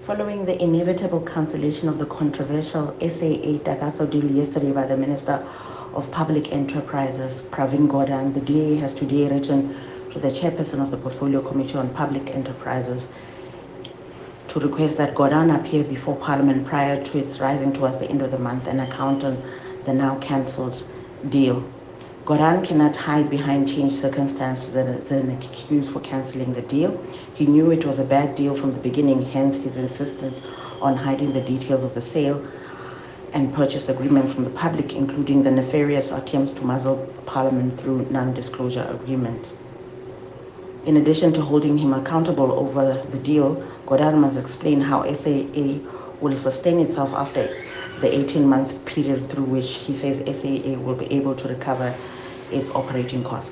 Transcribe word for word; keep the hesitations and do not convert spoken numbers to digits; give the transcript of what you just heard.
Following the inevitable cancellation of the controversial S A A Takatso deal yesterday by the Minister of Public Enterprises, Pravin Gordhan, the D A has today written to the chairperson of the Portfolio Committee on Public Enterprises to request that Gordhan appear before Parliament prior to its rising towards the end of the month and account on the now cancelled deal. Gordhan cannot hide behind changed circumstances as an excuse for cancelling the deal. He knew it was a bad deal from the beginning, hence his insistence on hiding the details of the sale and purchase agreement from the public, including the nefarious attempts to muzzle Parliament through non-disclosure agreements. In addition to holding him accountable over the deal, Gordhan must explain how S A A will sustain itself after the eighteen-month period through which he says S A A will be able to recover its operating costs.